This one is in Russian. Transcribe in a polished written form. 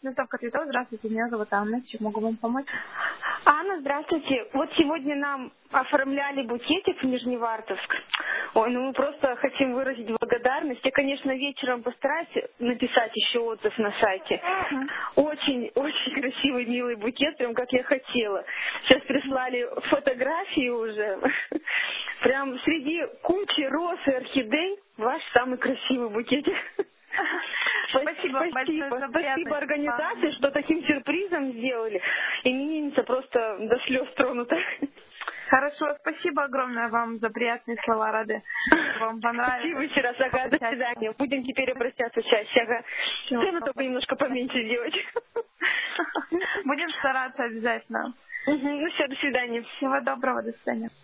Доставка цветов. Здравствуйте, меня зовут Анна. Чем могу вам помочь? Анна, здравствуйте. Вот сегодня нам оформляли букетик в Нижневартовск. Ой, ну мы просто хотим выразить благодарность. Я, конечно, вечером постараюсь написать еще отзыв на сайте. Очень красивый, милый букет, прям как я хотела. Сейчас прислали фотографии уже. Прям среди кучи роз и орхидей ваш самый красивый букетик. Спасибо. Спасибо организации, что таким сюрпризом сделали. Именинница просто до слез тронута. Хорошо, спасибо огромное вам за приятные слова, рады. Вам понравилось. Спасибо еще раз, ага, до свидания. Будем теперь обращаться чаще, ага. Цену только немножко поменьше сделать. Будем стараться обязательно. Ну все, до свидания. Всего доброго, до свидания.